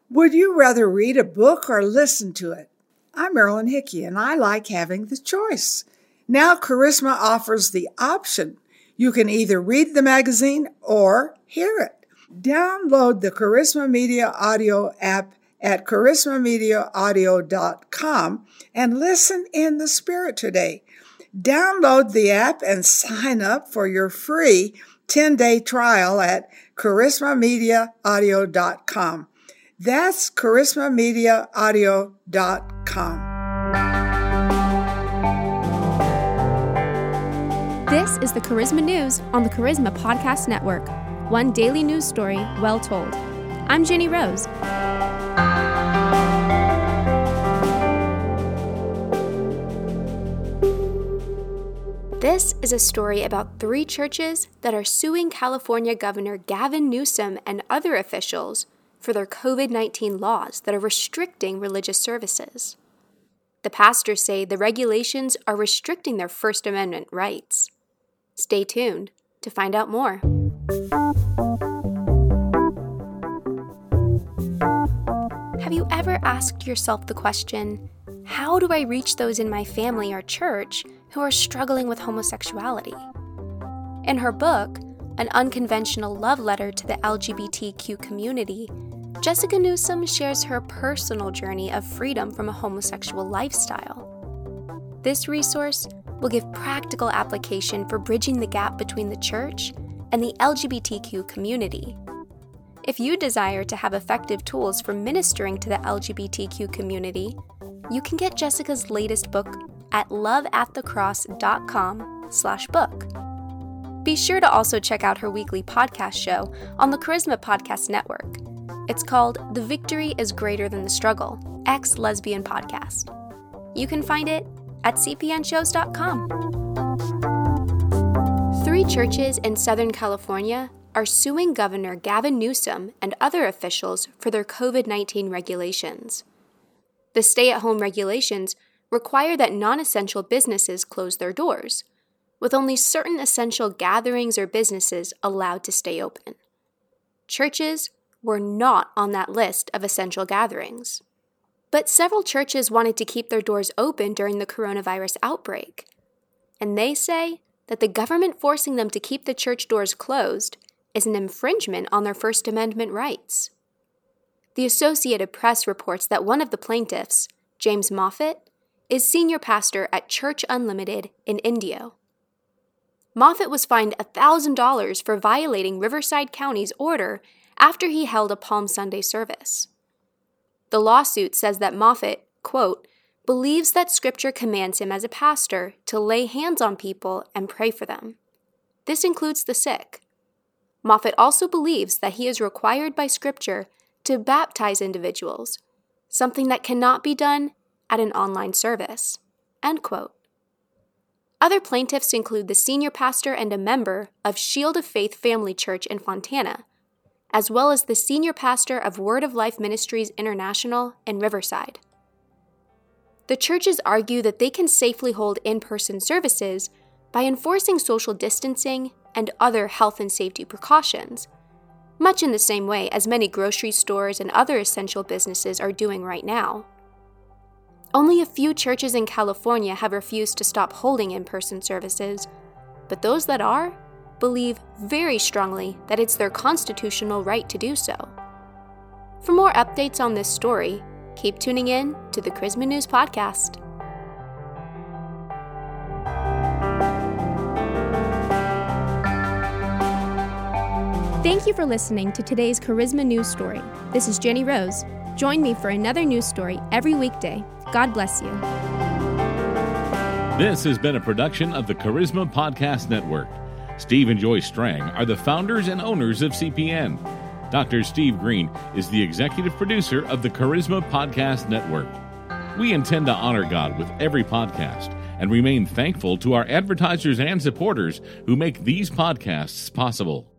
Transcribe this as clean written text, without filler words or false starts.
Would you rather read a book or listen to it? I'm Marilyn Hickey, and I like having the choice. Now Charisma offers the option. You can either read the magazine or hear it. Download the Charisma Media Audio app at charismamediaaudio.com and listen in the Spirit today. Download the app and sign up for your free 10-day trial at charismamediaaudio.com. That's charismamediaaudio.com. This is the Charisma News on the Charisma Podcast Network. One daily news story well told. I'm Jenny Rose. This is a story about 3 churches that are suing California Governor Gavin Newsom and other officials for their COVID-19 laws that are restricting religious services. The pastors say the regulations are restricting their First Amendment rights. Stay tuned to find out more. Have you ever asked yourself the question, how do I reach those in my family or church who are struggling with homosexuality? In her book, An Unconventional Love Letter to the LGBTQ Community, Jessica Newsom shares her personal journey of freedom from a homosexual lifestyle. This resource will give practical application for bridging the gap between the church and the LGBTQ community. If you desire to have effective tools for ministering to the LGBTQ community, you can get Jessica's latest book at loveatthecross.com/book. Be sure to also check out her weekly podcast show on the Charisma Podcast Network. It's called The Victory is Greater Than the Struggle, ex-lesbian podcast. You can find it at cpnshows.com. 3 churches in Southern California are suing Governor Gavin Newsom and other officials for their COVID-19 regulations. The stay-at-home regulations require that non-essential businesses close their doors, with only certain essential gatherings or businesses allowed to stay open. Churches were not on that list of essential gatherings. But several churches wanted to keep their doors open during the coronavirus outbreak, and they say that the government forcing them to keep the church doors closed is an infringement on their First Amendment rights. The Associated Press reports that one of the plaintiffs, James Moffitt, is senior pastor at Church Unlimited in Indio. Moffitt was fined $1,000 for violating Riverside County's order after he held a Palm Sunday service. The lawsuit says that Moffitt, quote, believes that Scripture commands him as a pastor to lay hands on people and pray for them. This includes the sick. Moffitt also believes that he is required by Scripture to baptize individuals, something that cannot be done at an online service, end quote. Other plaintiffs include the senior pastor and a member of Shield of Faith Family Church in Fontana, as well as the senior pastor of Word of Life Ministries International in Riverside. The churches argue that they can safely hold in-person services by enforcing social distancing and other health and safety precautions, much in the same way as many grocery stores and other essential businesses are doing right now. Only a few churches in California have refused to stop holding in-person services, but those that are believe very strongly that it's their constitutional right to do so. For more updates on this story, keep tuning in to the Charisma News Podcast. Thank you for listening to today's Charisma News Story. This is Jenny Rose. Join me for another news story every weekday. God bless you. This has been a production of the Charisma Podcast Network. Steve and Joy Strang are the founders and owners of CPN. Dr. Steve Green is the executive producer of the Charisma Podcast Network. We intend to honor God with every podcast and remain thankful to our advertisers and supporters who make these podcasts possible.